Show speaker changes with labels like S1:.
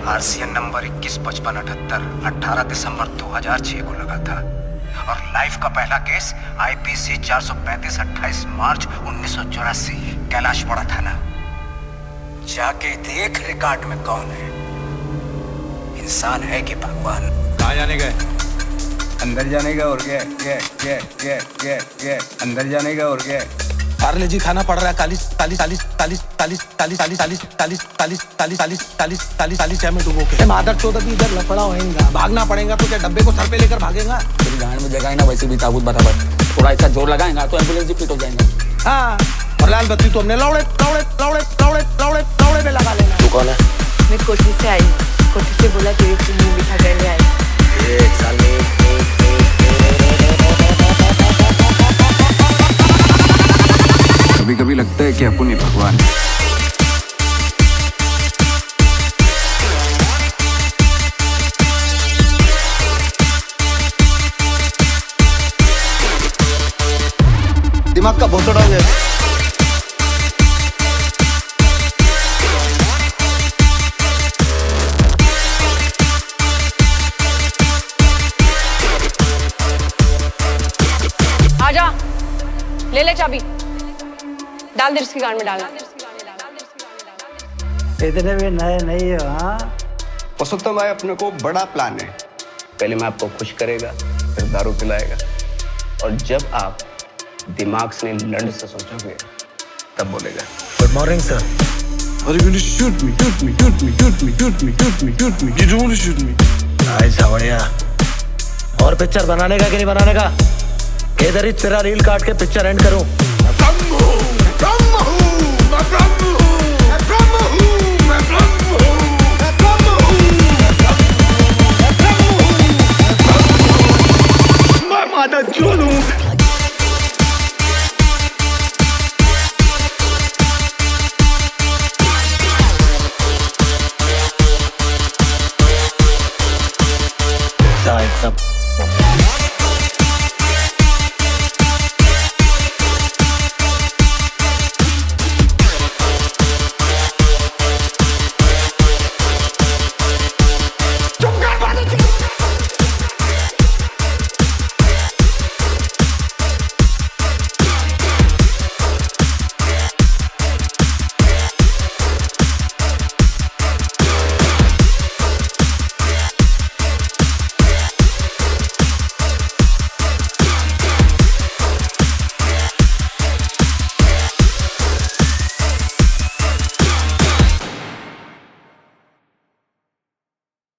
S1: RCN number 215578 18 दिसंबर 2006 को लगा था और लाइफ का पहला केस आईपीसी 435 28 मार्च 1984 कैलाशपुरा थाना। जाके देख रिकॉर्ड में कौन है, इंसान है कि भगवान।
S2: कहाँ जाने गए?
S3: अंदर जाने का और क्या अंदर जाने का और क्या।
S4: पार्ले जी खाना पड़ रहा है 40 में डूबो के। मादर चौदह की इधर लफड़ा होएगा, भागना पड़ेगा तो क्या डब्बे को सर पे लेकर भागेगा?
S5: तेरी गांड में जगह है ना, वैसे भी ताबूत बराबर। थोड़ा ऐसा जोर लगाएगा तो एम्बुलेंस भी फिट हो जाएंगे।
S4: हाँ, और लाल बत्ती तो हमने लौड़े में लगा लेना।
S5: तू कौन है?
S6: मैं कोठी से आई, कोठी से बोला तेरी फिल्म दिखा करने आई।
S5: एक साल में
S3: कभी कभी लगता है कि अपन ही भगवान है।
S4: दिमाग का भोसड़ा हो गया।
S6: आजा, ले ले चाबी, डाल दे इसकी गाड़ में डालना।
S7: इतने भी नए नहीं हो। हाँ,
S3: पुरुषोत्तम भाई, अपने को बड़ा प्लान है। पहले मैं आपको खुश करेगा, फिर दारू पिलाएगा, और जब आप दिमाग से लड़ से सोचोगे तब बोलेगा
S4: good morning sir.
S8: Are you going to shoot me? Shoot me, shoot me, shoot me, shoot me, shoot me, shoot me. You don't want to shoot me.
S4: आई सावड़िया, और पिक्चर बनाने का कि नहीं बनाने का? इधर ही तेरा रील काट के पिक्चर एंड करूं।